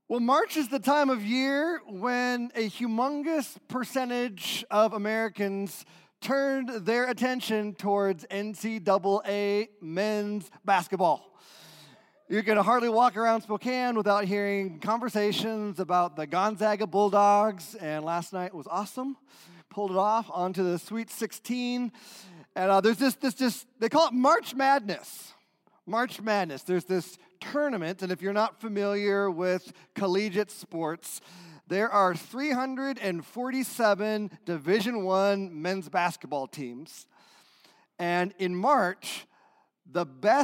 Well, March is the time of year when a humongous percentage of Americans turned their attention towards NCAA men's basketball. You can hardly walk around Spokane without hearing conversations about the Gonzaga Bulldogs, and last night was awesome. Pulled it off onto the Sweet 16, and there's this, they call it March Madness. March Madness. There's this tournament, and if you're not familiar with collegiate sports, there are 347 Division I men's basketball teams. And in March, the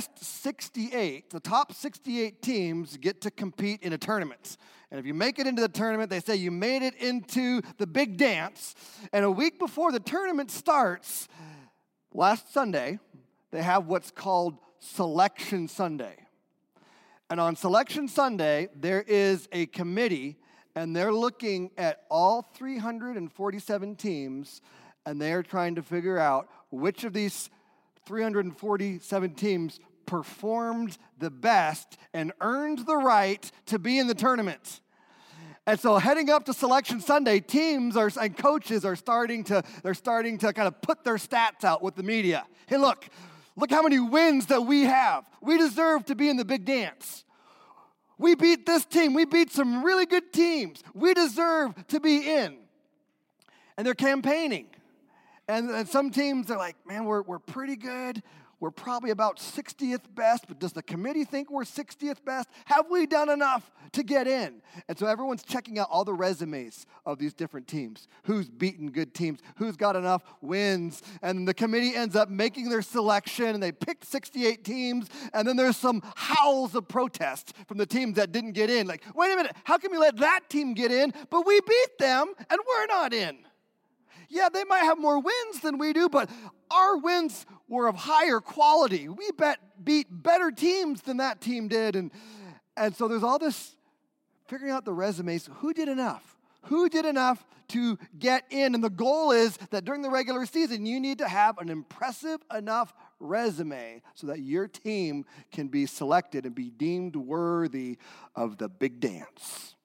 top 68 teams get to compete in a tournament. And if you make it into the tournament, they say you made it into the big dance. And a week before the tournament starts, last Sunday, they have what's called Selection Sunday. And on Selection Sunday, there is a committee, and they're looking at all 347 teams, and they're trying to figure out which of these 347 teams performed the best and earned the right to be in the tournament. And so heading up to Selection Sunday, teams and coaches are starting to kind of put their stats out with the media. Hey, look how many wins that we have. We deserve to be in the big dance. We beat this team. We beat some really good teams. We deserve to be in. And they're campaigning. And some teams are like, man, we're pretty good. We're probably about 60th best, but does the committee think we're 60th best? Have we done enough to get in? And so everyone's checking out all the resumes of these different teams. Who's beaten good teams? Who's got enough wins? And the committee ends up making their selection, and they picked 68 teams, and then there's some howls of protest from the teams that didn't get in. Like, wait a minute, how can we let that team get in, but we beat them, and we're not in? Yeah, they might have more wins than we do, but our wins were of higher quality. We beat better teams than that team did. And so there's all this figuring out the resumes. Who did enough? Who did enough to get in? And the goal is that during the regular season, you need to have an impressive enough resume so that your team can be selected and be deemed worthy of the big dance.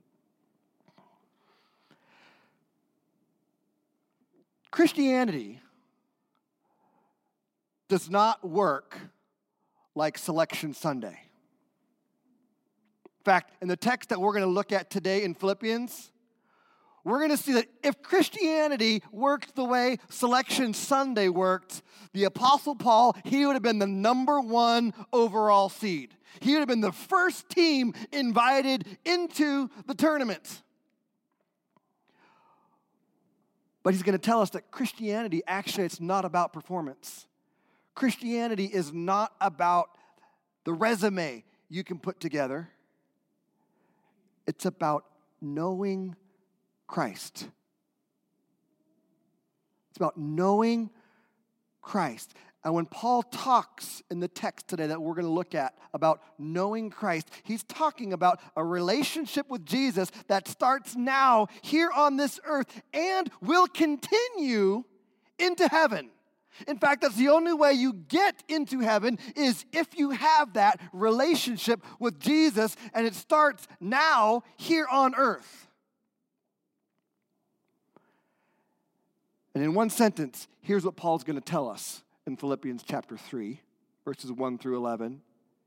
Christianity does not work like Selection Sunday. In fact, in the text that we're going to look at today in Philippians, we're going to see that if Christianity worked the way Selection Sunday worked, the Apostle Paul, he would have been the number one overall seed. He would have been the first team invited into the tournament. But he's going to tell us that Christianity, actually, it's not about performance. Christianity is not about the resume you can put together. It's about knowing Christ. It's about knowing Christ. And when Paul talks in the text today that we're going to look at about knowing Christ, he's talking about a relationship with Jesus that starts now here on this earth and will continue into heaven. In fact, that's the only way you get into heaven is if you have that relationship with Jesus, and it starts now here on earth. And in one sentence, here's what Paul's going to tell us in Philippians chapter 3, verses 1 through 11.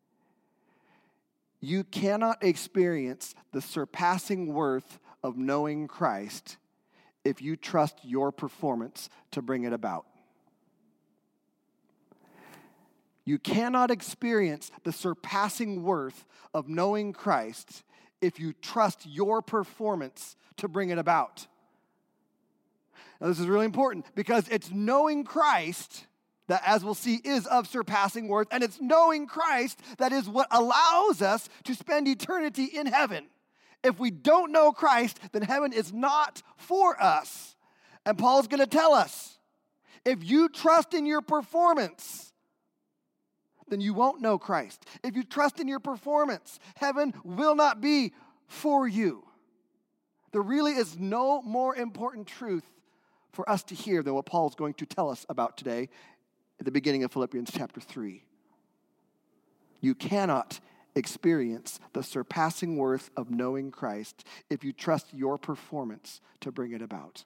You cannot experience the surpassing worth of knowing Christ if you trust your performance to bring it about. You cannot experience the surpassing worth of knowing Christ if you trust your performance to bring it about. Now, this is really important because it's knowing Christ that, as we'll see, is of surpassing worth, and it's knowing Christ that is what allows us to spend eternity in heaven. If we don't know Christ, then heaven is not for us. And Paul's going to tell us, if you trust in your performance, then you won't know Christ. If you trust in your performance, heaven will not be for you. There really is no more important truth for us to hear than what Paul's going to tell us about today at the beginning of Philippians chapter 3. You cannot experience the surpassing worth of knowing Christ if you trust your performance to bring it about.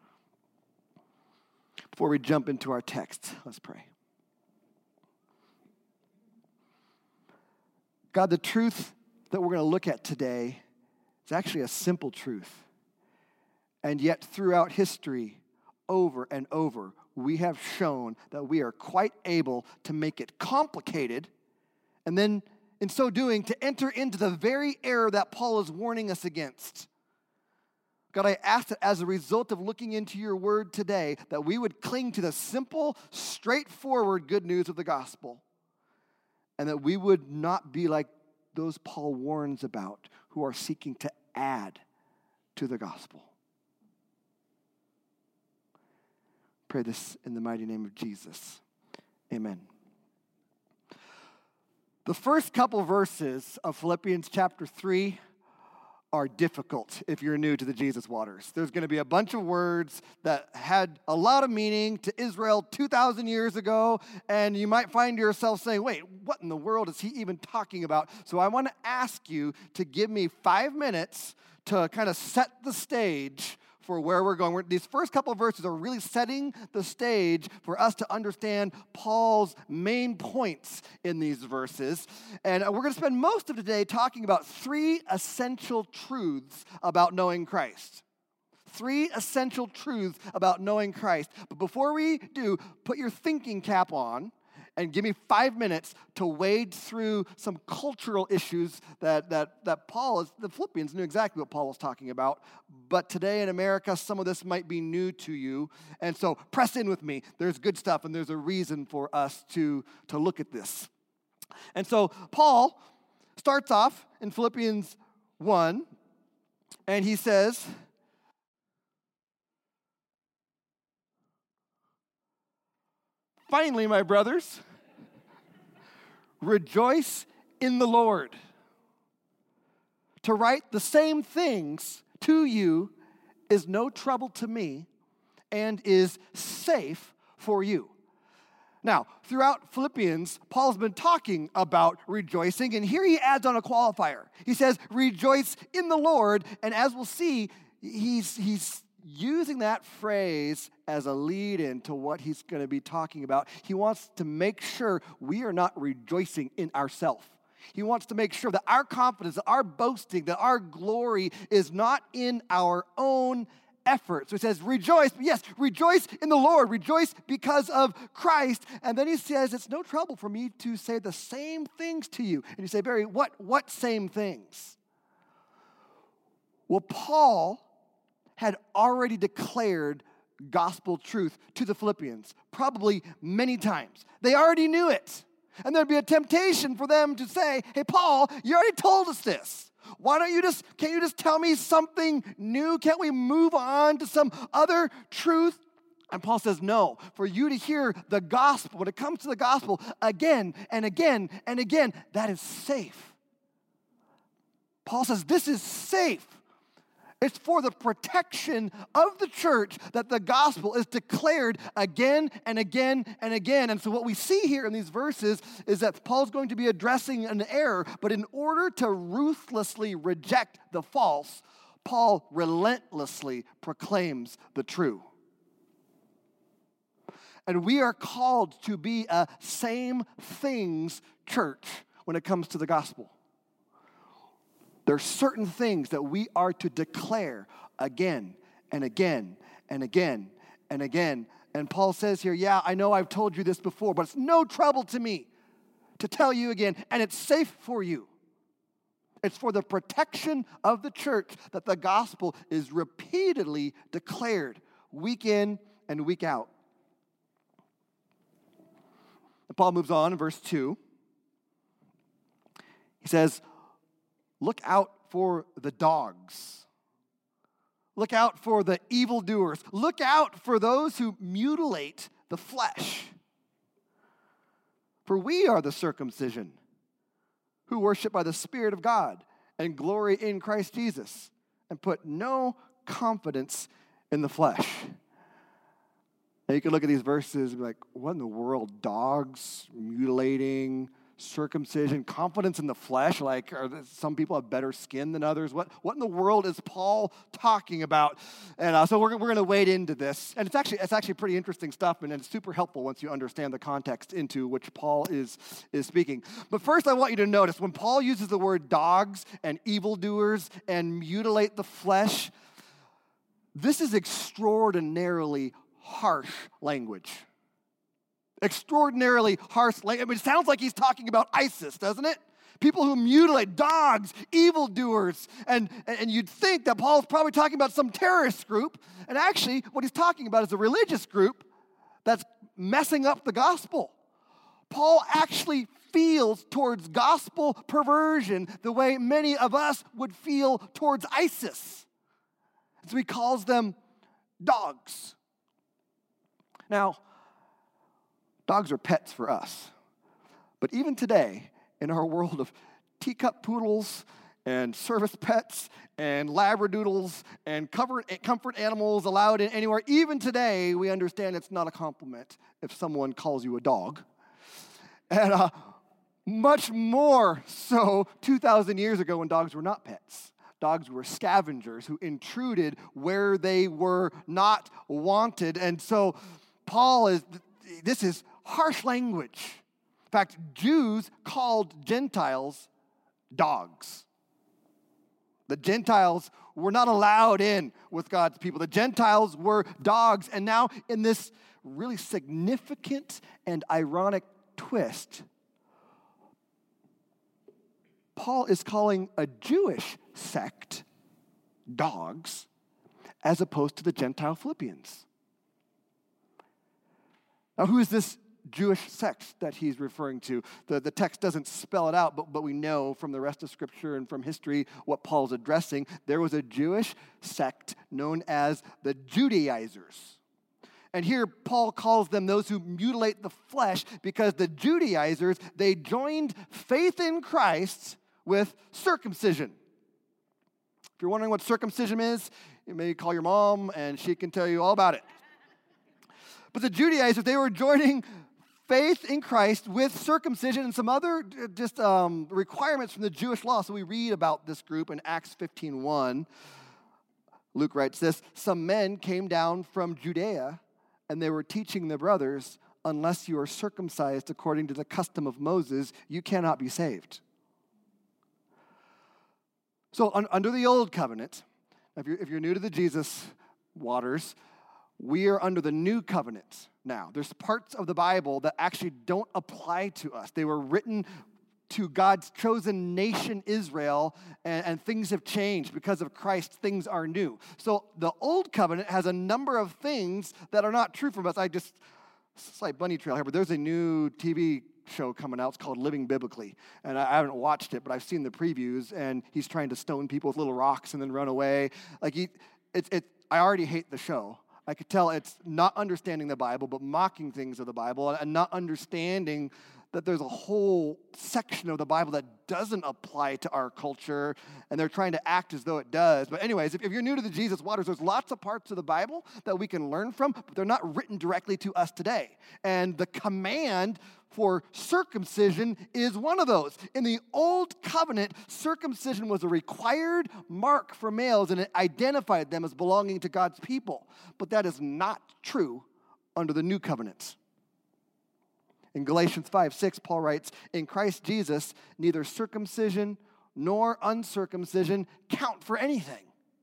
Before we jump into our text, let's pray. God, the truth that we're going to look at today is actually a simple truth. And yet throughout history, over and over, we have shown that we are quite able to make it complicated, and then in so doing, to enter into the very error that Paul is warning us against. God, I ask that as a result of looking into your word today, that we would cling to the simple, straightforward good news of the gospel, and that we would not be like those Paul warns about who are seeking to add to the gospel. Pray this in the mighty name of Jesus. Amen. The first couple verses of Philippians chapter 3 are difficult if you're new to the Jesus Waters. There's going to be a bunch of words that had a lot of meaning to Israel 2,000 years ago, and you might find yourself saying, wait, what in the world is he even talking about? So I want to ask you to give me 5 minutes to kind of set the stage for where we're going. These first couple of verses are really setting the stage for us to understand Paul's main points in these verses. And we're going to spend most of today talking about 3 essential truths about knowing Christ. 3 essential truths about knowing Christ. But before we do, put your thinking cap on and give me 5 minutes to wade through some cultural issues that the Philippians knew exactly what Paul was talking about. But today in America, some of this might be new to you. And so press in with me. There's good stuff, and there's a reason for us to look at this. And so Paul starts off in Philippians 1, and he says, "Finally, my brothers, rejoice in the Lord. To write the same things to you is no trouble to me and is safe for you." Now, throughout Philippians, Paul's been talking about rejoicing, and here he adds on a qualifier. He says, rejoice in the Lord, and as we'll see, he's using that phrase as a lead-in to what he's going to be talking about. He wants to make sure we are not rejoicing in ourselves. He wants to make sure that our confidence, that our boasting, that our glory is not in our own effort. So he says, rejoice, but yes, rejoice in the Lord. Rejoice because of Christ. And then he says, it's no trouble for me to say the same things to you. And you say, Barry, what same things? Well, Paul had already declared gospel truth to the Philippians, probably many times. They already knew it. And there'd be a temptation for them to say, hey, Paul, you already told us this. Can't you just tell me something new? Can't we move on to some other truth? And Paul says, no, for you to hear the gospel, when it comes to the gospel, again and again and again, that is safe. Paul says, this is safe. It's for the protection of the church that the gospel is declared again and again and again. And so what we see here in these verses is that Paul's going to be addressing an error, but in order to ruthlessly reject the false, Paul relentlessly proclaims the true. And we are called to be a same things church when it comes to the gospel. There are certain things that we are to declare again and again and again and again. And Paul says here, yeah, I know I've told you this before, but it's no trouble to me to tell you again, and it's safe for you. It's for the protection of the church that the gospel is repeatedly declared week in and week out. And Paul moves on in verse 2. He says, look out for the dogs. Look out for the evildoers. Look out for those who mutilate the flesh. For we are the circumcision who worship by the Spirit of God and glory in Christ Jesus and put no confidence in the flesh. Now you can look at these verses and be like, what in the world? Dogs, mutilating, circumcision, confidence in the flesh, like some people have better skin than others. What in the world is Paul talking about? And so we're going to wade into this. And it's actually pretty interesting stuff, and it's super helpful once you understand the context into which Paul is speaking. But first I want you to notice when Paul uses the word dogs and evildoers and mutilate the flesh, this is extraordinarily harsh language. Extraordinarily harsh language. I mean, it sounds like he's talking about ISIS, doesn't it? People who mutilate, dogs, evildoers. And you'd think that Paul's probably talking about some terrorist group. And actually, what he's talking about is a religious group that's messing up the gospel. Paul actually feels towards gospel perversion the way many of us would feel towards ISIS. So he calls them dogs. Now, dogs are pets for us. But even today, in our world of teacup poodles and service pets and labradoodles and comfort animals allowed in anywhere, even today, we understand it's not a compliment if someone calls you a dog. And much more so 2,000 years ago when dogs were not pets. Dogs were scavengers who intruded where they were not wanted. And so this is harsh language. In fact, Jews called Gentiles dogs. The Gentiles were not allowed in with God's people. The Gentiles were dogs. And now in this really significant and ironic twist, Paul is calling a Jewish sect dogs as opposed to the Gentile Philippians. Now, who is this Jewish sect that he's referring to? The text doesn't spell it out, but we know from the rest of Scripture and from history what Paul's addressing. There was a Jewish sect known as the Judaizers. And here Paul calls them those who mutilate the flesh because the Judaizers, they joined faith in Christ with circumcision. If you're wondering what circumcision is, you may call your mom and she can tell you all about it. But the Judaizers, they were joining faith in Christ with circumcision and some other requirements from the Jewish law. So we read about this group in Acts 15:1. Luke writes this: some men came down from Judea, and they were teaching the brothers, unless you are circumcised according to the custom of Moses, you cannot be saved. So under the old covenant, if you're new to the Jesus waters, we are under the new covenant now. There's parts of the Bible that actually don't apply to us. They were written to God's chosen nation, Israel, and things have changed. Because of Christ, things are new. So the old covenant has a number of things that are not true from us. It's like bunny trail here, but there's a new TV show coming out. It's called Living Biblically. And I haven't watched it, but I've seen the previews, and he's trying to stone people with little rocks and then run away. I already hate the show. I could tell it's not understanding the Bible, but mocking things of the Bible, and not understanding that there's a whole section of the Bible that doesn't apply to our culture, and they're trying to act as though it does. But anyways, if you're new to the Jesus waters, there's lots of parts of the Bible that we can learn from, but they're not written directly to us today. And the command for circumcision is one of those. In the Old Covenant, circumcision was a required mark for males, and it identified them as belonging to God's people. But that is not true under the New Covenant. In Galatians 5:6, Paul writes, in Christ Jesus, neither circumcision nor uncircumcision count for anything,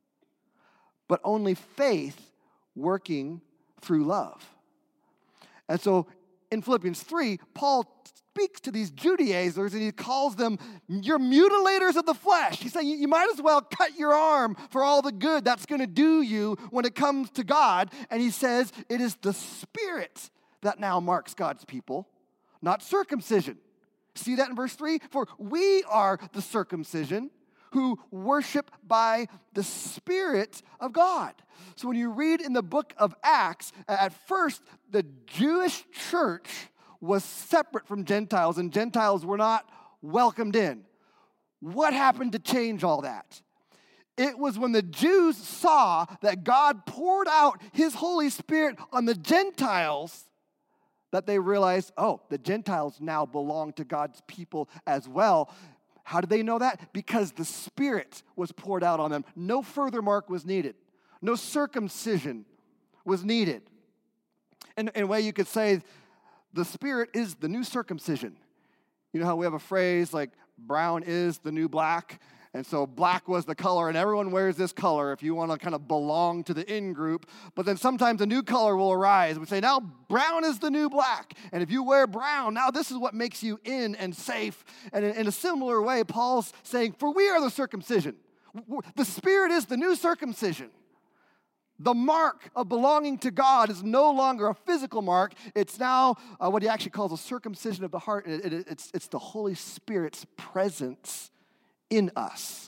but only faith working through love. And so in Philippians 3, Paul speaks to these Judaizers and he calls them, you're mutilators of the flesh. He's saying you might as well cut your arm for all the good that's going to do you when it comes to God. And he says it is the Spirit that now marks God's people, not circumcision. See that in verse 3? For we are the circumcision who worship by the Spirit of God. So when you read in the book of Acts, at first the Jewish church was separate from Gentiles, and Gentiles were not welcomed in. What happened to change all that? It was when the Jews saw that God poured out His Holy Spirit on the Gentiles that they realized, oh, the Gentiles now belong to God's people as well. How did they know that? Because the Spirit was poured out on them. No further mark was needed. No circumcision was needed. And in a way you could say the Spirit is the new circumcision. You know how we have a phrase like brown is the new black? And so black was the color, and everyone wears this color if you want to kind of belong to the in group. But then sometimes a new color will arise. We say, now brown is the new black. And if you wear brown, now this is what makes you in and safe. And in a similar way, Paul's saying, for we are the circumcision. The Spirit is the new circumcision. The mark of belonging to God is no longer a physical mark. It's now what he actually calls a circumcision of the heart. It's the Holy Spirit's presence in us.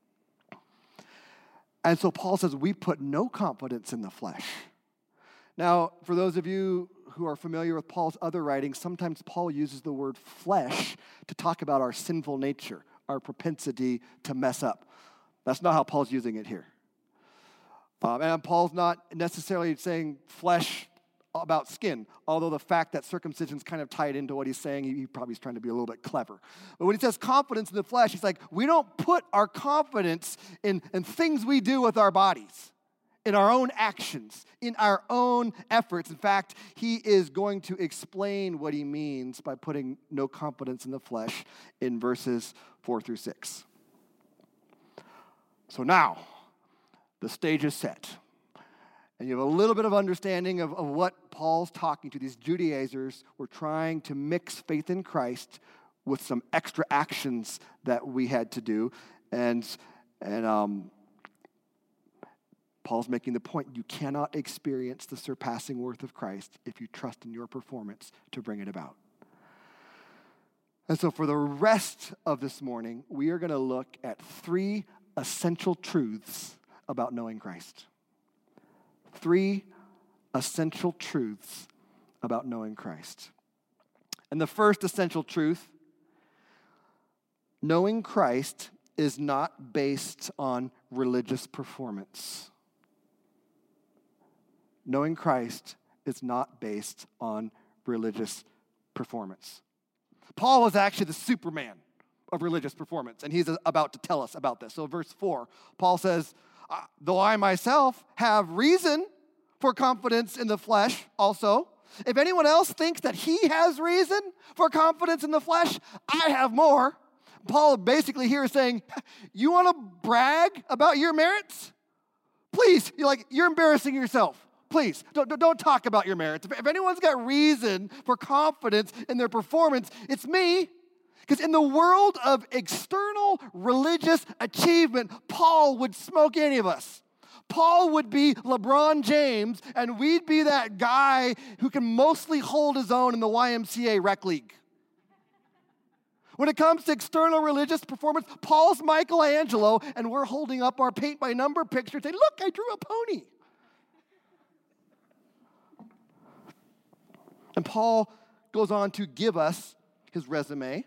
And so Paul says we put no confidence in the flesh. Now, for those of you who are familiar with Paul's other writings, sometimes Paul uses the word flesh to talk about our sinful nature, our propensity to mess up. That's not how Paul's using it here. And Paul's not necessarily saying flesh about skin, although the fact that circumcision is kind of tied into what he's saying, he probably is trying to be a little bit clever. But when he says confidence in the flesh, he's like, we don't put our confidence in things we do with our bodies, in our own actions, in our own efforts. In fact, he is going to explain what he means by putting no confidence in the flesh in verses 4 through 6. So now, the stage is set. And you have a little bit of understanding of what Paul's talking to. These Judaizers were trying to mix faith in Christ with some extra actions that we had to do. And Paul's making the point, you cannot experience the surpassing worth of Christ if you trust in your performance to bring it about. And so for the rest of this morning, we are going to look at 3 essential truths about knowing Christ. 3 essential truths about knowing Christ. And the first essential truth, knowing Christ is not based on religious performance. Knowing Christ is not based on religious performance. Paul was actually the Superman of religious performance, and he's about to tell us about this. So verse 4, Paul says, though I myself have reason for confidence in the flesh also, if anyone else thinks that he has reason for confidence in the flesh, I have more. Paul basically here is saying, you want to brag about your merits? Please, you're embarrassing yourself. Please, don't talk about your merits. If anyone's got reason for confidence in their performance, it's me. Because in the world of external religious achievement, Paul would smoke any of us. Paul would be LeBron James, and we'd be that guy who can mostly hold his own in the YMCA rec league. When it comes to external religious performance, Paul's Michelangelo, and we're holding up our paint-by-number picture saying, look, I drew a pony. And Paul goes on to give us his resume.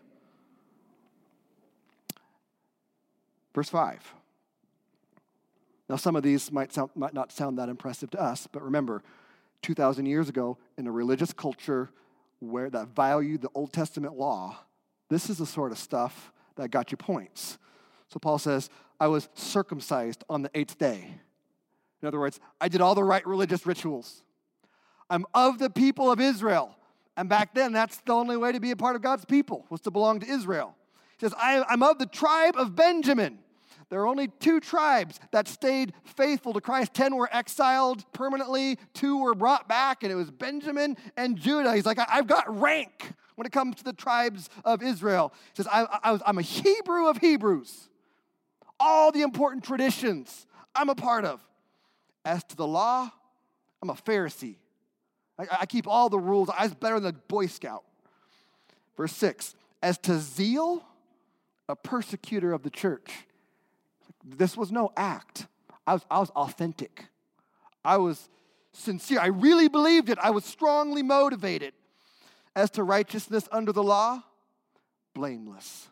Verse 5. Now, some of these might not sound that impressive to us, but remember, 2,000 years ago, in a religious culture that valued the Old Testament law, this is the sort of stuff that got you points. So Paul says, I was circumcised on the 8th day. In other words, I did all the right religious rituals. I'm of the people of Israel. And back then, that's the only way to be a part of God's people, was to belong to Israel. He says, I'm of the tribe of Benjamin. There are only 2 tribes that stayed faithful to Christ. 10 were exiled permanently. 2 were brought back, and it was Benjamin and Judah. He's like, I've got rank when it comes to the tribes of Israel. He says, I'm a Hebrew of Hebrews. All the important traditions I'm a part of. As to the law, I'm a Pharisee. I keep all the rules. I was better than a Boy Scout. Verse 6, as to zeal, a persecutor of the church. This was no act. I was authentic. I was sincere. I really believed it. I was strongly motivated. As to righteousness under the law, blameless.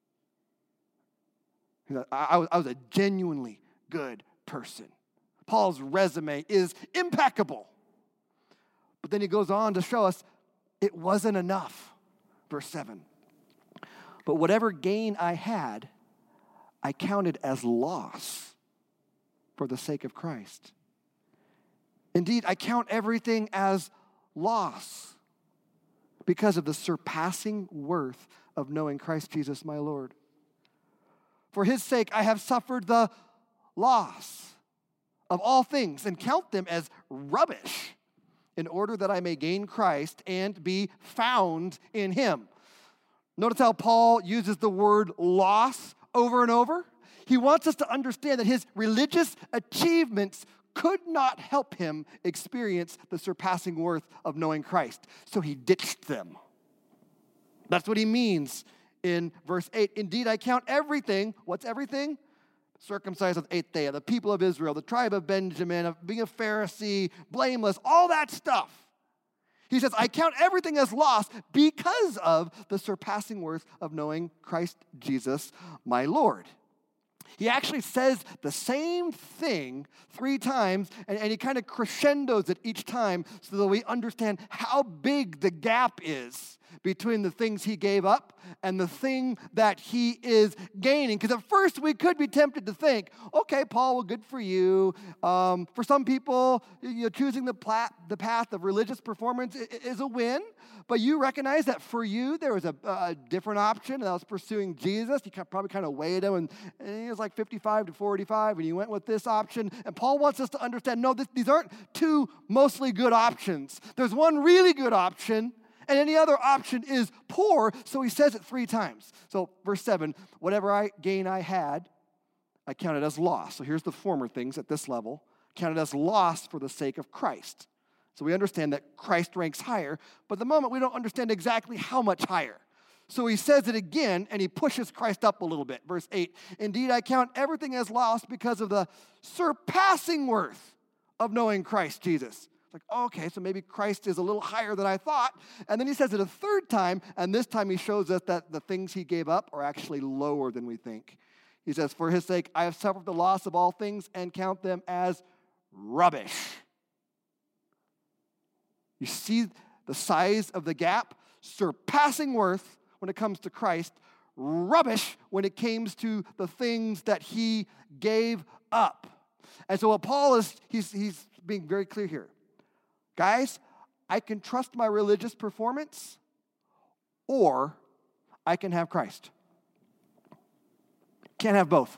I was a genuinely good person. Paul's resume is impeccable. But then he goes on to show us it wasn't enough. Verse 7. But whatever gain I had, I counted as loss for the sake of Christ. Indeed, I count everything as loss because of the surpassing worth of knowing Christ Jesus my Lord. For his sake, I have suffered the loss of all things and count them as rubbish in order that I may gain Christ and be found in him. Notice how Paul uses the word loss over and over. He wants us to understand that his religious achievements could not help him experience the surpassing worth of knowing Christ. So he ditched them. That's what he means in verse 8. Indeed, I count everything. What's everything? Circumcised on the eighth day, of the people of Israel, the tribe of Benjamin, of being a Pharisee, blameless, all that stuff. He says, I count everything as loss because of the surpassing worth of knowing Christ Jesus, my Lord. He actually says the same thing 3 times, and he kind of crescendos it each time so that we understand how big the gap is between the things he gave up and the thing that he is gaining. Because at first we could be tempted to think, okay, Paul, well, good for you. For some people, choosing the path of religious performance is a win. But you recognize that for you, there was a different option, and that was pursuing Jesus. You probably kind of weighed him, and he was like 55 to 45, and you went with this option. And Paul wants us to understand, no, these aren't 2 mostly good options. There's one really good option, and any other option is poor, so he says it 3 times. So verse 7, whatever gain I had, I counted as loss. So here's the former things at this level. Counted as loss for the sake of Christ. So we understand that Christ ranks higher, but at the moment we don't understand exactly how much higher. So he says it again, and he pushes Christ up a little bit. Verse 8, indeed, I count everything as lost because of the surpassing worth of knowing Christ Jesus. It's like, okay, so maybe Christ is a little higher than I thought. And then he says it a 3rd time, and this time he shows us that the things he gave up are actually lower than we think. He says, for his sake, I have suffered the loss of all things and count them as rubbish. You see the size of the gap? Surpassing worth when it comes to Christ, rubbish when it comes to the things that he gave up. And so what Paul is, he's being very clear here. Guys, I can trust my religious performance, or I can have Christ. Can't have both.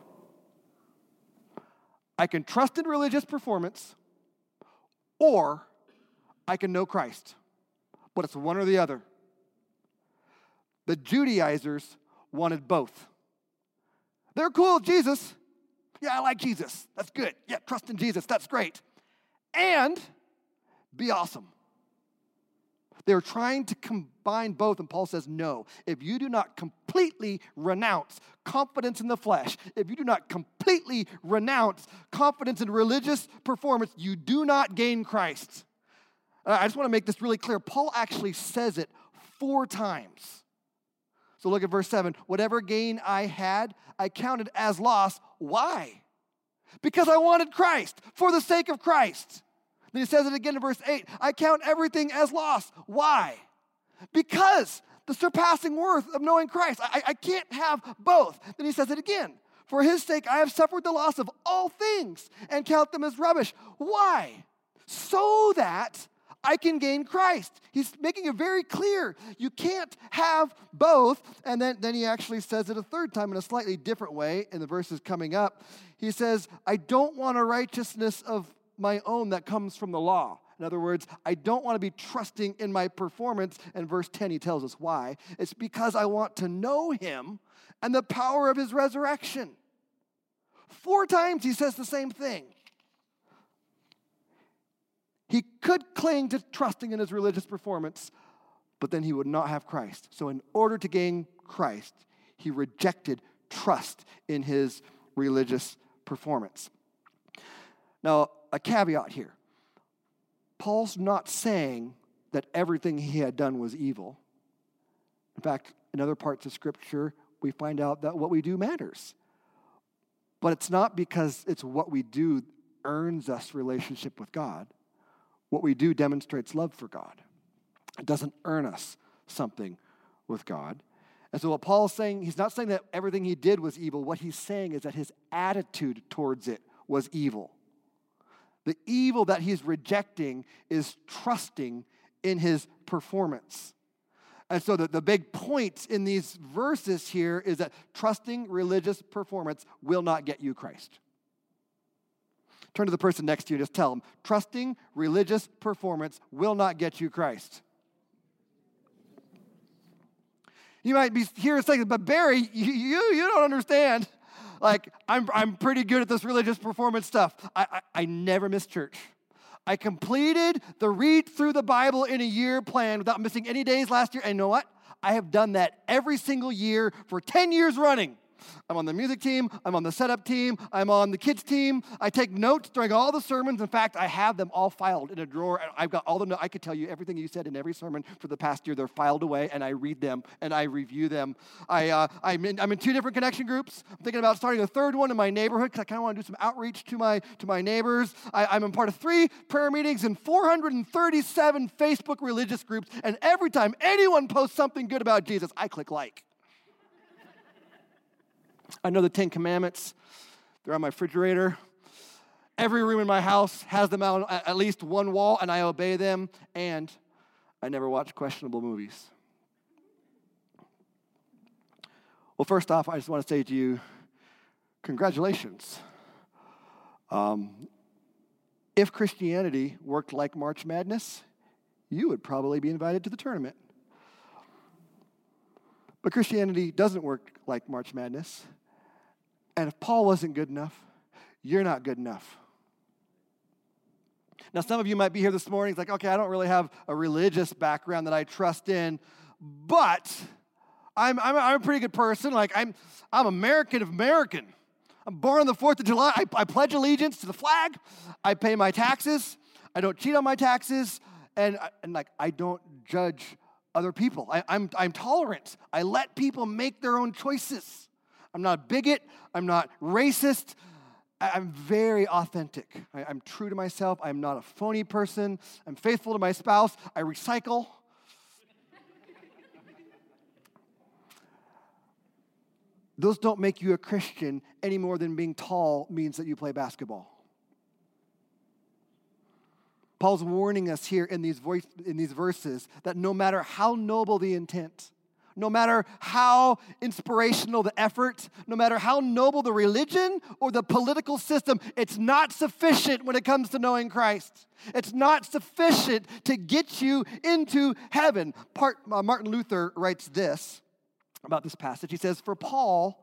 I can trust in religious performance, or I can know Christ, but it's one or the other. The Judaizers wanted both. They're cool with Jesus. Yeah, I like Jesus. That's good. Yeah, trust in Jesus. That's great. And be awesome. They're trying to combine both, and Paul says, no. If you do not completely renounce confidence in the flesh, if you do not completely renounce confidence in religious performance, you do not gain Christ. I just want to make this really clear. Paul actually says it 4 times. So look at verse 7. Whatever gain I had, I counted as loss. Why? Because I wanted Christ, for the sake of Christ. Then he says it again in verse 8. I count everything as loss. Why? Because the surpassing worth of knowing Christ. I can't have both. Then he says it again. For his sake, I have suffered the loss of all things and count them as rubbish. Why? So that I can gain Christ. He's making it very clear. You can't have both. And then he actually says it a 3rd time in a slightly different way in the verses coming up. He says, I don't want a righteousness of my own that comes from the law. In other words, I don't want to be trusting in my performance. And verse 10, he tells us why. It's because I want to know him and the power of his resurrection. 4 times he says the same thing. He could cling to trusting in his religious performance, but then he would not have Christ. So in order to gain Christ, he rejected trust in his religious performance. Now, a caveat here. Paul's not saying that everything he had done was evil. In fact, in other parts of Scripture, we find out that what we do matters. But it's not because it's what we do earns us relationship with God. What we do demonstrates love for God. It doesn't earn us something with God. And so what Paul's saying, he's not saying that everything he did was evil. What he's saying is that his attitude towards it was evil. The evil that he's rejecting is trusting in his performance. And so the big point in these verses here is that trusting religious performance will not get you Christ. Turn to the person next to you and just tell them, trusting religious performance will not get you Christ. You might be here saying, but Barry, you don't understand. Like, I'm pretty good at this religious performance stuff. I never miss church. I completed the read through the Bible in a year plan without missing any days last year. And you know what? I have done that every single year for 10 years running. I'm on the music team. I'm on the setup team. I'm on the kids team. I take notes during all the sermons. In fact, I have them all filed in a drawer. I've got all the notes. I could tell you everything you said in every sermon for the past year. They're filed away, and I read them, and I review them. I'm in 2 different connection groups. I'm thinking about starting a 3rd one in my neighborhood because I kind of want to do some outreach to my neighbors. I'm a part of 3 prayer meetings and 437 Facebook religious groups, and every time anyone posts something good about Jesus, I click like. I know the 10 Commandments. They're on my refrigerator. Every room in my house has them out on at least one wall, and I obey them, and I never watch questionable movies. Well, first off, I just want to say to you, congratulations. If Christianity worked like March Madness, you would probably be invited to the tournament. But Christianity doesn't work like March Madness. And if Paul wasn't good enough, you're not good enough. Now, some of you might be here this morning. It's like, okay, I don't really have a religious background that I trust in, but I'm a pretty good person. Like, I'm American. I'm born on the 4th of July. I pledge allegiance to the flag. I pay my taxes. I don't cheat on my taxes. And I don't judge other people. I'm tolerant. I let people make their own choices. I'm not a bigot. I'm not racist. I'm very authentic. I'm true to myself. I'm not a phony person. I'm faithful to my spouse. I recycle. Those don't make you a Christian any more than being tall means that you play basketball. Paul's warning us here in these verses that no matter how noble the intent, no matter how inspirational the effort, no matter how noble the religion or the political system, it's not sufficient when it comes to knowing Christ. It's not sufficient to get you into heaven. Martin Luther writes this about this passage. He says, for Paul,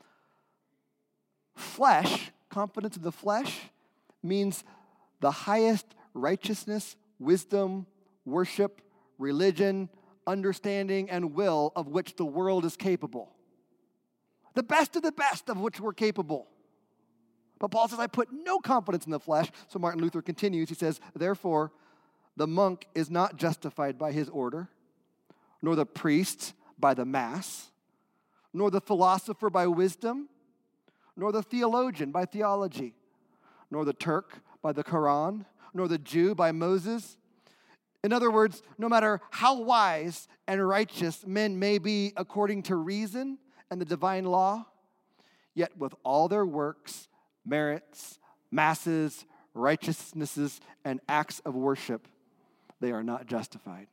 flesh, confidence in the flesh, means the highest righteousness, wisdom, worship, religion, understanding, and will of which the world is capable. The best of the best of which we're capable. But Paul says, I put no confidence in the flesh. So Martin Luther continues. He says, therefore, the monk is not justified by his order, nor the priest by the mass, nor the philosopher by wisdom, nor the theologian by theology, nor the Turk by the Quran, nor the Jew by Moses. In other words, no matter how wise and righteous men may be according to reason and the divine law, yet with all their works, merits, masses, righteousnesses, and acts of worship, they are not justified.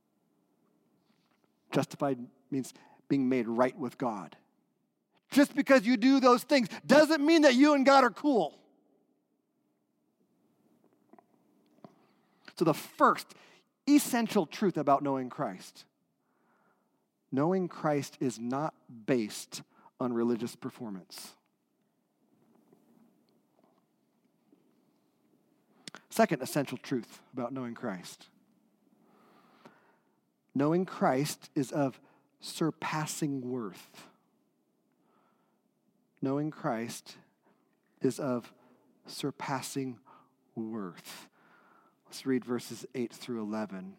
Justified means being made right with God. Just because you do those things doesn't mean that you and God are cool. So the first essential truth about knowing Christ is not based on religious performance. Second essential truth about knowing Christ. Knowing Christ is of surpassing worth. Knowing Christ is of surpassing worth. Let's read verses 8 through 11.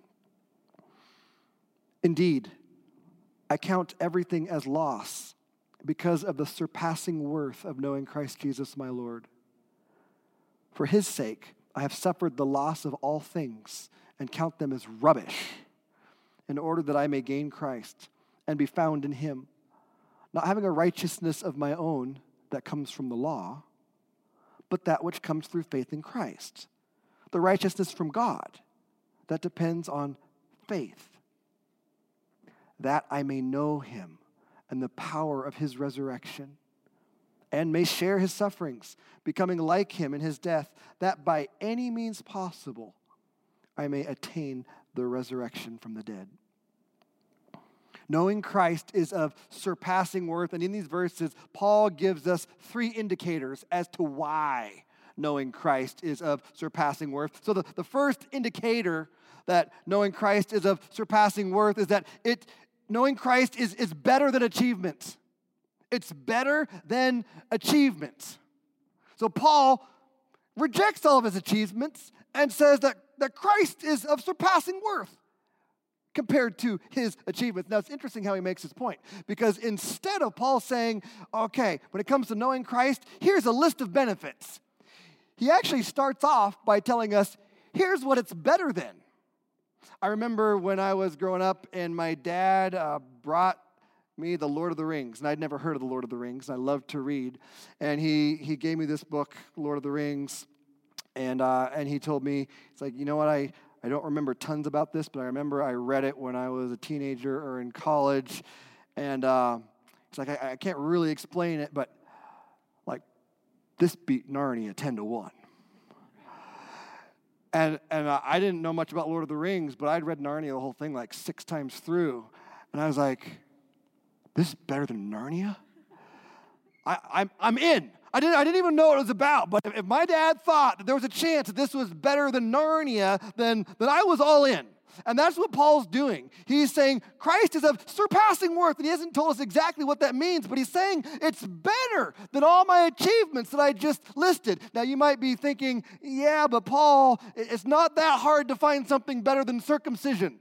Indeed, I count everything as loss because of the surpassing worth of knowing Christ Jesus my Lord. For his sake, I have suffered the loss of all things and count them as rubbish, in order that I may gain Christ and be found in him, not having a righteousness of my own that comes from the law, but that which comes through faith in Christ, the righteousness from God that depends on faith, that I may know him and the power of his resurrection, and may share his sufferings, becoming like him in his death, that by any means possible I may attain the resurrection from the dead. Knowing Christ is of surpassing worth, and in these verses, Paul gives us 3 indicators as to why knowing Christ is of surpassing worth. So the first indicator that knowing Christ is of surpassing worth is that knowing Christ is better than achievement. It's better than achievement. So Paul rejects all of his achievements and says that Christ is of surpassing worth compared to his achievements. Now, it's interesting how he makes his point, because instead of Paul saying, okay, when it comes to knowing Christ, here's a list of benefits, he actually starts off by telling us, here's what it's better than. I remember when I was growing up and my dad brought me The Lord of the Rings, and I'd never heard of The Lord of the Rings, and I loved to read, and he gave me this book, Lord of the Rings, and he told me, it's like, you know what, I don't remember tons about this, but I remember I read it when I was a teenager or in college, and it's like, I can't really explain it, but like, this beat Narnia 10-1. And I didn't know much about Lord of the Rings, but I'd read Narnia, the whole thing, like 6 times through, and I was like, this is better than Narnia? I'm in. I didn't even know what it was about, but if my dad thought that there was a chance that this was better than Narnia, then I was all in. And that's what Paul's doing. He's saying Christ is of surpassing worth, and he hasn't told us exactly what that means, but he's saying it's better than all my achievements that I just listed. Now, you might be thinking, yeah, but Paul, it's not that hard to find something better than circumcision.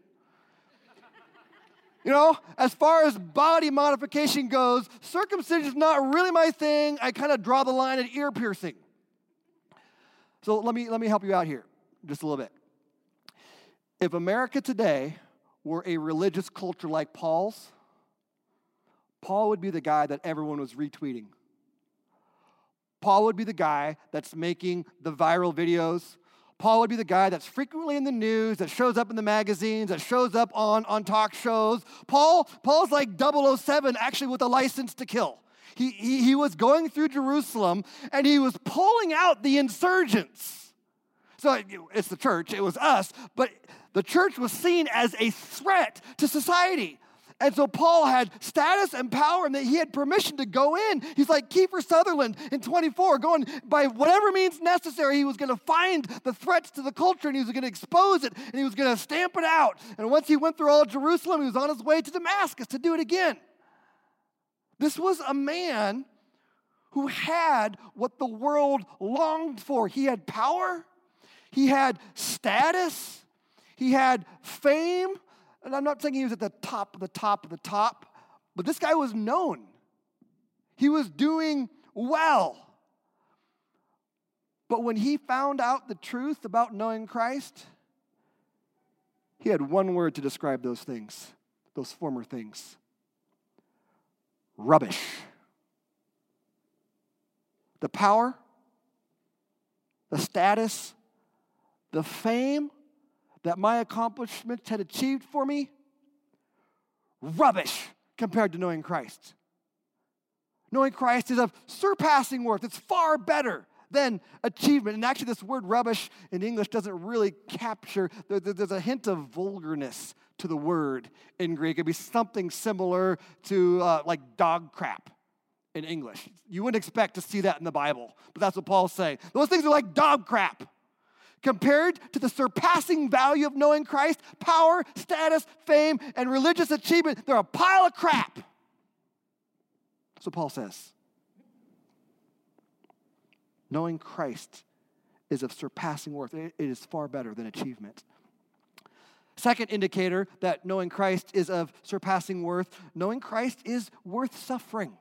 You know, as far as body modification goes, circumcision is not really my thing. I kind of draw the line at ear piercing. So let me help you out here just a little bit. If America today were a religious culture like Paul's, Paul would be the guy that everyone was retweeting. Paul would be the guy that's making the viral videos. Paul would be the guy that's frequently in the news, that shows up in the magazines, that shows up on talk shows. Paul's like 007, actually with a license to kill. He was going through Jerusalem, and he was pulling out the insurgents. So it's the church, it was us, but the church was seen as a threat to society. And so Paul had status and power, and that he had permission to go in. He's like Kiefer Sutherland in 24, going by whatever means necessary. He was going to find the threats to the culture, and he was going to expose it, and he was going to stamp it out. And once he went through all of Jerusalem, he was on his way to Damascus to do it again. This was a man who had what the world longed for. He had power, he had status, he had fame. And I'm not saying he was at the top of the top of the top, but this guy was known. He was doing well. But when he found out the truth about knowing Christ, he had one word to describe those things, those former things. Rubbish. The power, the status, the fame that my accomplishments had achieved for me, rubbish compared to knowing Christ. Knowing Christ is of surpassing worth. It's far better than achievement. And actually, this word rubbish in English doesn't really capture, there's a hint of vulgarness to the word in Greek. It'd be something similar to like dog crap in English. You wouldn't expect to see that in the Bible, but that's what Paul's saying. Those things are like dog crap. Compared to the surpassing value of knowing Christ, power, status, fame, and religious achievement, they're a pile of crap. That's what Paul says. Knowing Christ is of surpassing worth. It is far better than achievement. Second indicator that knowing Christ is of surpassing worth, knowing Christ is worth suffering.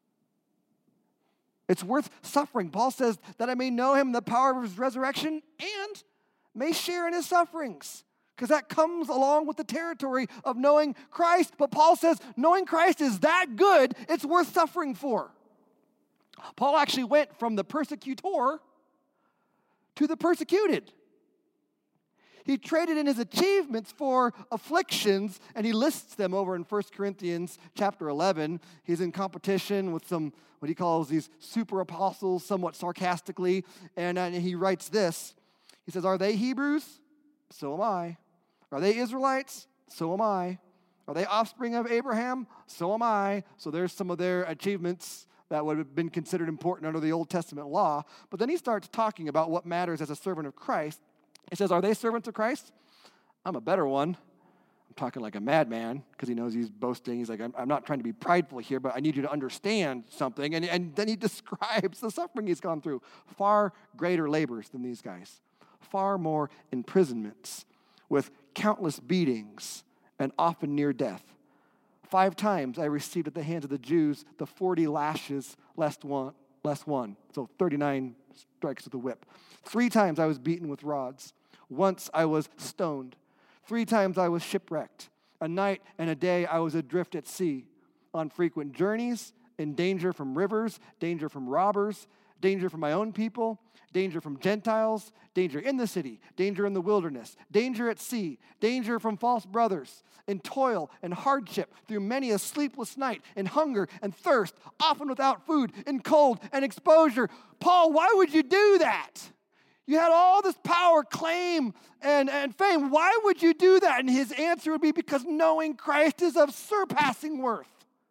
It's worth suffering. Paul says that I may know him, the power of his resurrection, and may share in his sufferings. because that comes along with the territory of knowing Christ. But Paul says knowing Christ is that good, it's worth suffering for. Paul actually went from the persecutor to the persecuted. He traded in his achievements for afflictions, and he lists them over in 1 Corinthians chapter 11. He's in competition with some, what he calls these super apostles, somewhat sarcastically, and he writes this. He says, are they Hebrews? So am I. Are they Israelites? So am I. Are they offspring of Abraham? So am I. So there's some of their achievements that would have been considered important under the Old Testament law. But then he starts talking about what matters as a servant of Christ. He says, are they servants of Christ? I'm a better one. I'm talking like a madman because he knows he's boasting. He's like, I'm not trying to be prideful here, but I need you to understand something. And then he describes the suffering he's gone through. Far greater labors than these guys. Far more imprisonments with countless beatings and often near death. 5 times I received at the hands of the Jews the 40 lashes less one. So 39 strikes with a whip. 3 times I was beaten with rods. Once I was stoned. 3 times I was shipwrecked. A night and a day I was adrift at sea, on frequent journeys, in danger from rivers, danger from robbers, danger from my own people, danger from Gentiles, danger in the city, danger in the wilderness, danger at sea, danger from false brothers, in toil and hardship, through many a sleepless night, in hunger and thirst, often without food, in cold and exposure. Paul, why would you do that? You had all this power, claim, and fame. Why would you do that? And his answer would be, because knowing Christ is of surpassing worth.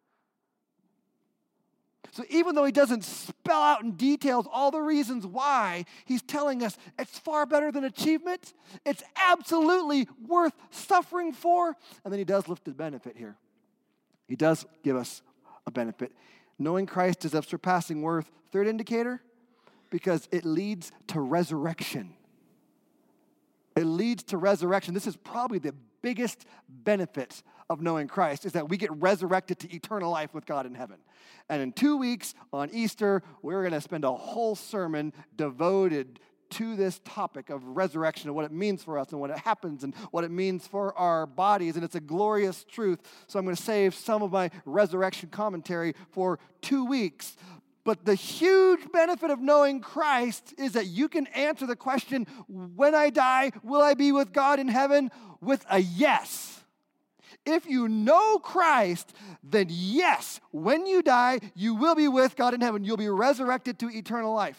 So even though he doesn't spell out in details all the reasons why, he's telling us it's far better than achievement. It's absolutely worth suffering for. And then he does lift the benefit here. He does give us a benefit. Knowing Christ is of surpassing worth. Third indicator, because it leads to resurrection. It leads to resurrection. This is probably the biggest benefit of knowing Christ, is that we get resurrected to eternal life with God in heaven. And in 2 weeks on Easter, we're going to spend a whole sermon devoted to this topic of resurrection and what it means for us and what it happens and what it means for our bodies. And it's a glorious truth. So I'm going to save some of my resurrection commentary for 2 weeks. But the huge benefit of knowing Christ is that you can answer the question, when I die, will I be with God in heaven? With a yes. If you know Christ, then yes, when you die, you will be with God in heaven. You'll be resurrected to eternal life.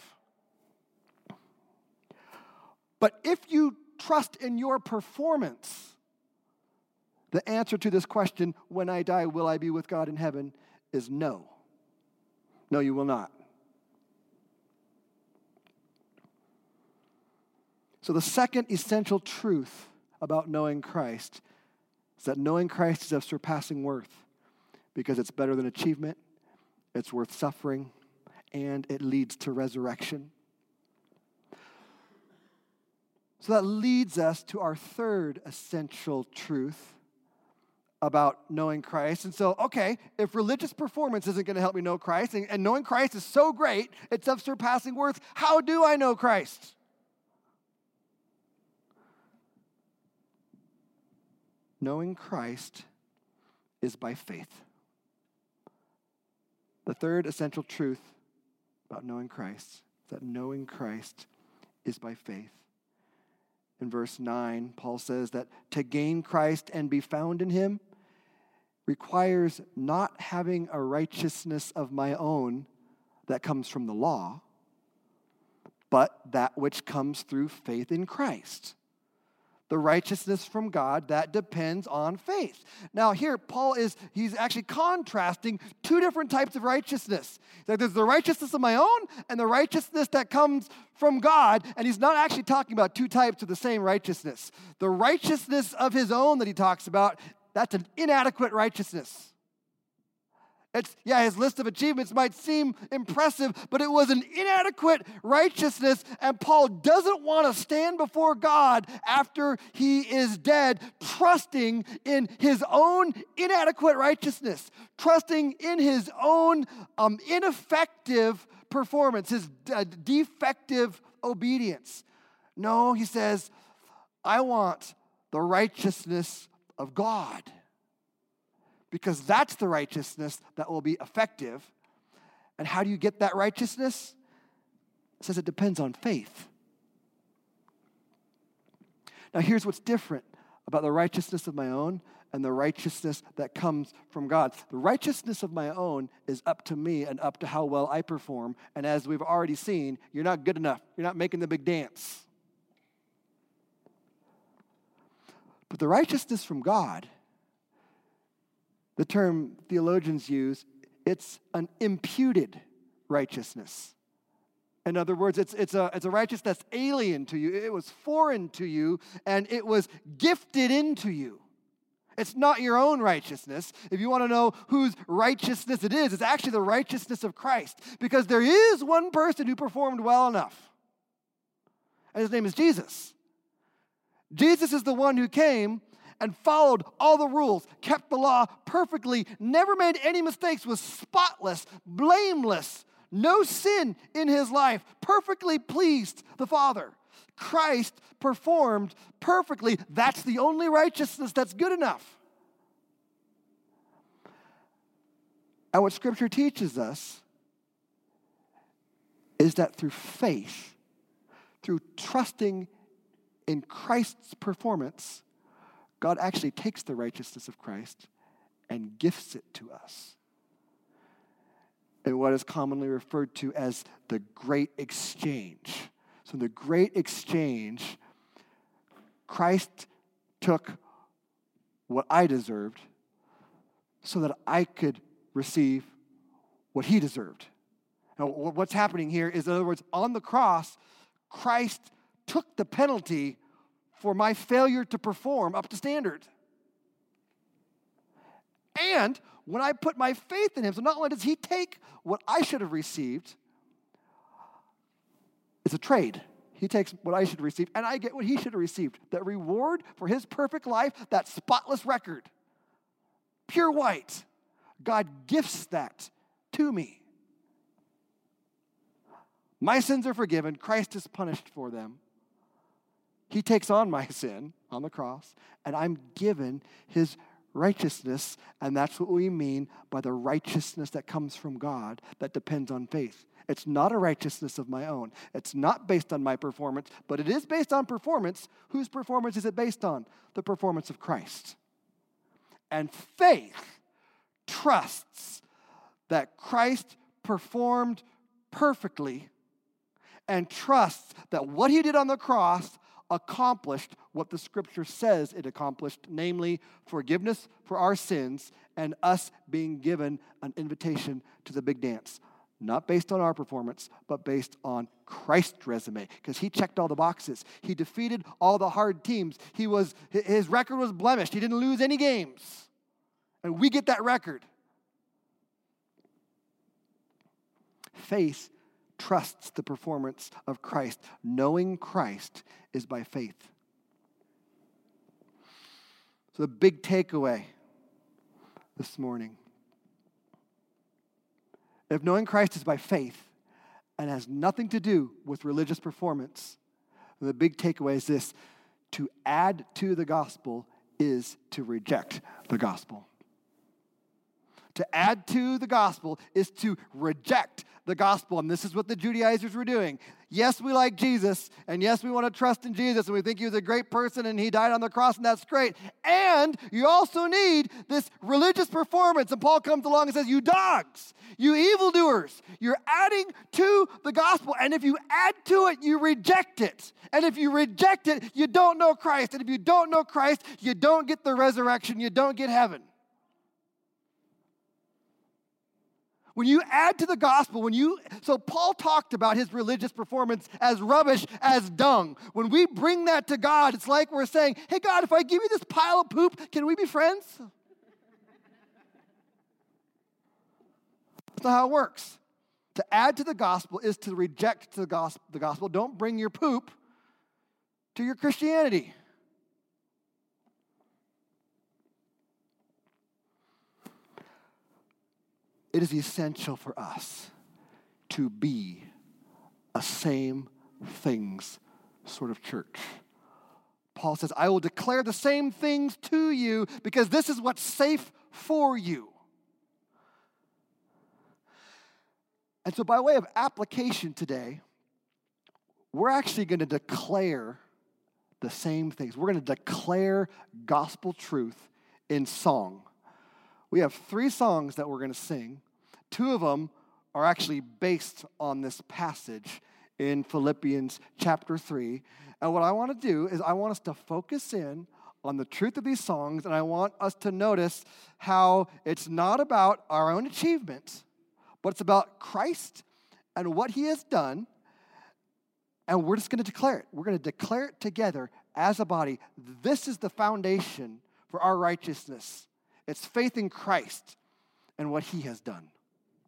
But if you trust in your performance, the answer to this question, when I die, will I be with God in heaven, is no. No, you will not. So the second essential truth about knowing Christ is that knowing Christ is of surpassing worth because it's better than achievement, it's worth suffering, and it leads to resurrection. So that leads us to our third essential truth about knowing Christ. And so, okay, if religious performance isn't going to help me know Christ, and knowing Christ is so great, it's of surpassing worth, how do I know Christ? Knowing Christ is by faith. The third essential truth about knowing Christ is that knowing Christ is by faith. In verse 9, Paul says that to gain Christ and be found in him requires not having a righteousness of my own that comes from the law, but that which comes through faith in Christ. The righteousness from God that depends on faith. Now here, Paul he's actually contrasting 2 different types of righteousness. There's the righteousness of my own and the righteousness that comes from God. And he's not actually talking about 2 types of the same righteousness. The righteousness of his own that he talks about, that's an inadequate righteousness. His list of achievements might seem impressive, but it was an inadequate righteousness, and Paul doesn't want to stand before God after he is dead, trusting in his own inadequate righteousness, trusting in his own ineffective performance, his defective obedience. No, he says, I want the righteousness of God. Because that's the righteousness that will be effective. And how do you get that righteousness? It says it depends on faith. Now here's what's different about the righteousness of my own and the righteousness that comes from God. The righteousness of my own is up to me and up to how well I perform. And as we've already seen, you're not good enough. You're not making the big dance. But the righteousness from God, the term theologians use, it's an imputed righteousness. In other words, it's a righteousness that's alien to you. It was foreign to you, and it was gifted into you. It's not your own righteousness. If you want to know whose righteousness it is, it's actually the righteousness of Christ. Because there is one person who performed well enough. And his name is Jesus. Jesus is the one who came and followed all the rules, kept the law perfectly, never made any mistakes, was spotless, blameless, no sin in his life, perfectly pleased the Father. Christ performed perfectly. That's the only righteousness that's good enough. And what Scripture teaches us is that through faith, through trusting in Christ's performance, God actually takes the righteousness of Christ and gifts it to us. In what is commonly referred to as the great exchange. So in the great exchange, Christ took what I deserved so that I could receive what he deserved. Now, what's happening here is, in other words, on the cross, Christ took the penalty for my failure to perform up to standard. And when I put my faith in him, so not only does he take what I should have received, it's a trade. He takes what I should receive, and I get what he should have received. That reward for his perfect life, that spotless record, pure white. God gifts that to me. My sins are forgiven. Christ is punished for them. He takes on my sin on the cross, and I'm given his righteousness, and that's what we mean by the righteousness that comes from God that depends on faith. It's not a righteousness of my own. It's not based on my performance, but it is based on performance. Whose performance is it based on? The performance of Christ. And faith trusts that Christ performed perfectly and trusts that what he did on the cross accomplished what the Scripture says it accomplished, namely forgiveness for our sins and us being given an invitation to the big dance. Not based on our performance, but based on Christ's resume, because he checked all the boxes. He defeated all the hard teams. His record was blemished. He didn't lose any games. And we get that record. Faith trusts the performance of Christ. Knowing Christ is by faith. So the big takeaway this morning, if knowing Christ is by faith and has nothing to do with religious performance, the big takeaway is this: to add to the gospel is to reject the gospel. To add to the gospel is to reject the gospel. And this is what the Judaizers were doing. Yes, we like Jesus, and yes, we want to trust in Jesus, and we think he was a great person, and he died on the cross, and that's great. And you also need this religious performance. And Paul comes along and says, you dogs, you evildoers, you're adding to the gospel. And if you add to it, you reject it. And if you reject it, you don't know Christ. And if you don't know Christ, you don't get the resurrection, you don't get heaven. When you add to the gospel, so Paul talked about his religious performance as rubbish, as dung. When we bring that to God, it's like we're saying, hey God, if I give you this pile of poop, can we be friends? That's not how it works. To add to the gospel is to reject the gospel. Don't bring your poop to your Christianity. It is essential for us to be a same things sort of church. Paul says, I will declare the same things to you because this is what's safe for you. And so by way of application today, we're actually going to declare the same things. We're going to declare gospel truth in song. We have 3 songs that we're going to sing. 2 of them are actually based on this passage in Philippians chapter 3. And what I want to do is I want us to focus in on the truth of these songs, and I want us to notice how it's not about our own achievements, but it's about Christ and what he has done, and we're just going to declare it. We're going to declare it together as a body. This is the foundation for our righteousness. It's faith in Christ and what he has done.